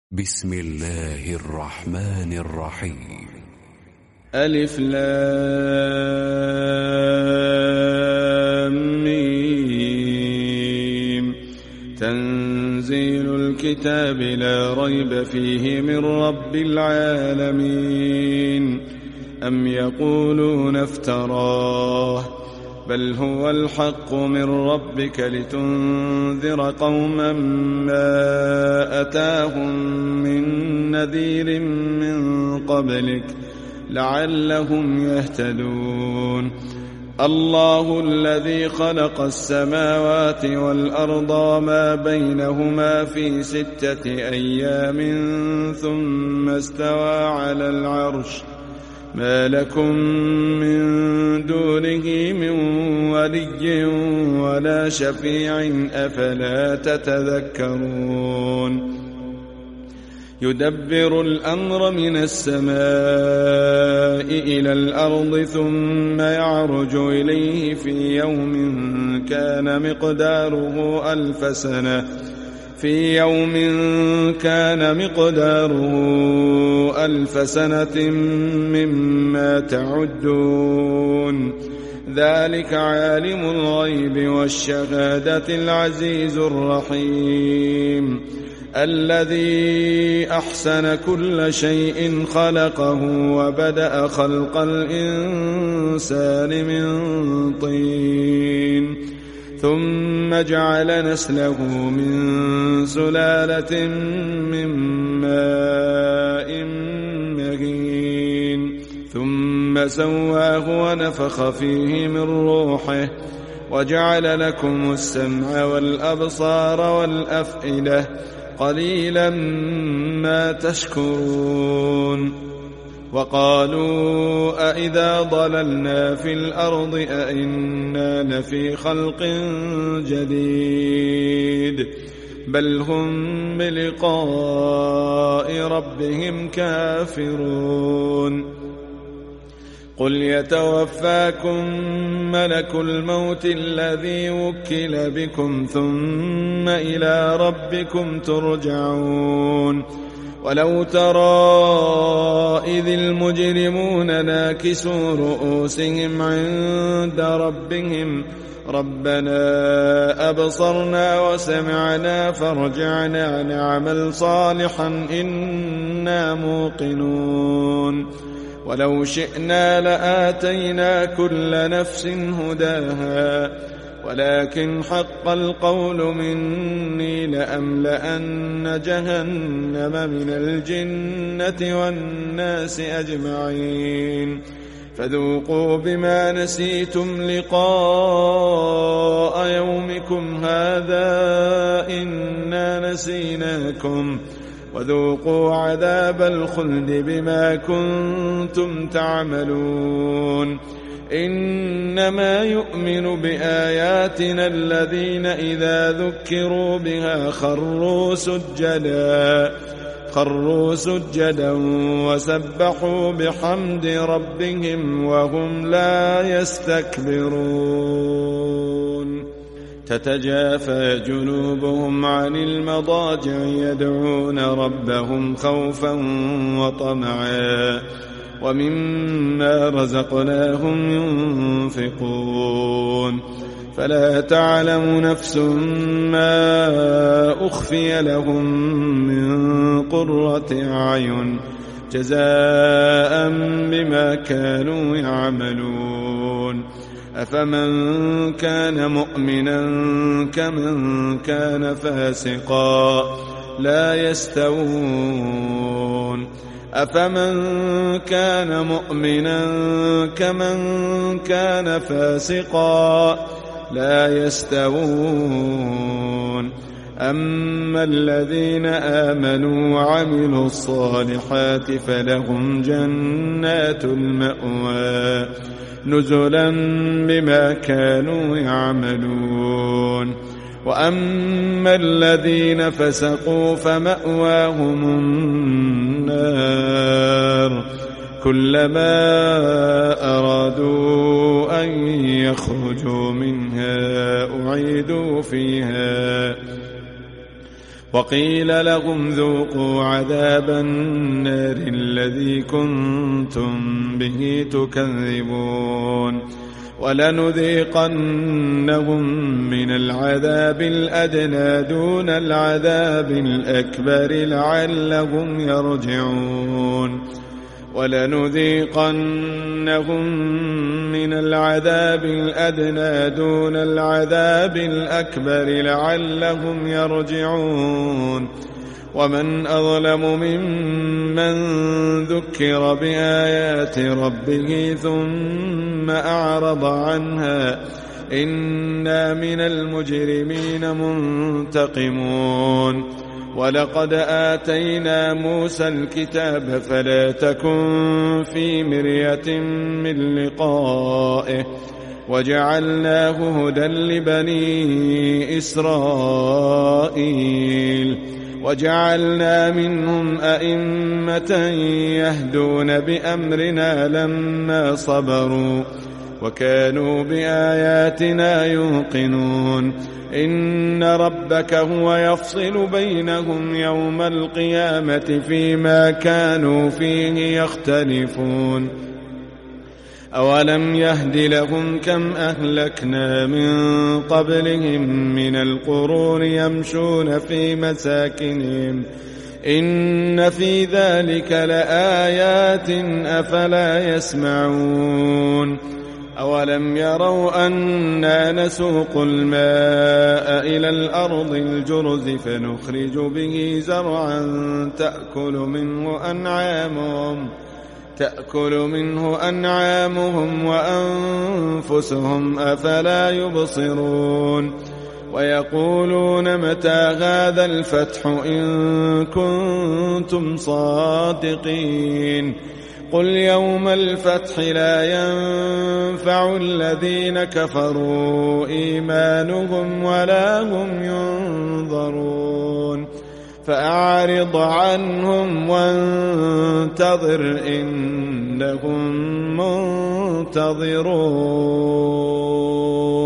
بسم الله الرحمن الرحيم. ألف لام ميم. تنزيل الكتاب لا ريب فيه من رب العالمين. أم يقولون افتراه بل هو الحق من ربك لتنذر قوما ما أتاهم من نذير من قبلك لعلهم يهتدون. الله الذي خلق السماوات والأرض وما بينهما في 6 أيام ثم استوى على العرش ما لكم من دونه من ولي ولا شفيع أفلا تتذكرون. يدبر الأمر من السماء إلى الأرض ثم يعرج إليه في يوم كان مقداره 1000 سنة مما تعدون. ذلك عالم الغيب والشهادة العزيز الرحيم الذي أحسن كل شيء خلقه وبدأ خلق الإنسان من طين ثم جعل نسله من سلالة من ماء مهين ثم سواه ونفخ فيه من روحه وجعل لكم السمع والأبصار والأفئدة قليلا ما تشكرون. وقالوا أإذا ضللنا في الأرض أإنا لفي خلق جديد بل هم بلقاء ربهم كافرون. قل يتوفاكم ملك الموت الذي وكل بكم ثم إلى ربكم ترجعون. ولو ترى إذ المجرمون ناكسوا رؤوسهم عند ربهم ربنا أبصرنا وسمعنا فارجعنا نعمل صالحا إنا موقنون. ولو شئنا لآتينا كل نفس هداها ولكن حق القول مني لأملأن جهنم من الجنة والناس أجمعين. فذوقوا بما نسيتم لقاء يومكم هذا إنا نسيناكم وذوقوا عذاب الخلد بما كنتم تعملون. إنما يؤمن بآياتنا الذين إذا ذكروا بها خروا سجدا وسبحوا بحمد ربهم وهم لا يستكبرون. تتجافى جنوبهم عن المضاجع يدعون ربهم خوفا وطمعا ومما رزقناهم ينفقون. فلا تعلم نفس ما أخفي لهم من قرة أعين جزاء بما كانوا يعملون. أفمن كان مؤمنا كمن كان فاسقا لا يستوون. أفمن كان مؤمنا كمن كان فاسقا لا يستوون. أما الذين آمنوا وعملوا الصالحات فلهم جنات المأوى نزلا بما كانوا يعملون. وأما الذين فسقوا فمأواهم النار كلما أرادوا أن يخرجوا منها أعيدوا فيها وقيل لهم ذوقوا عذاب النار الذي كنتم به تكذبون ولنذيقنهم من العذاب الأدنى دون العذاب الأكبر لعلهم يرجعون ولنذيقنهم من العذاب الأدنى دون العذاب الأكبر لعلهم يرجعون ومن أظلم ممن ذكر بآيات ربه ثم أعرض عنها إنا من المجرمين منتقمون ولقد آتينا موسى الكتاب فلا تكن في مرية من لقائه وجعلناه هدى لبني إسرائيل وجعلنا منهم أئمة يهدون بأمرنا لما صبروا وكانوا بآياتنا يوقنون إن ربك هو يفصل بينهم يوم القيامة فيما كانوا فيه يختلفون أولم يهد لهم كم أهلكنا من قبلهم من القرون يمشون في مساكنهم إن في ذلك لآيات أفلا يسمعون أولم يروا أنا نسوق الماء إلى الأرض الجرز فنخرج به زرعا تأكل منه أنعامهم وأنفسهم أفلا يبصرون ويقولون متى هذا الفتح إن كنتم صادقين قل يوم الفتح لا ينفع الذين كفروا إيمانهم ولا هم ينظرون فأعرض عنهم وانتظر إنهم منتظرون.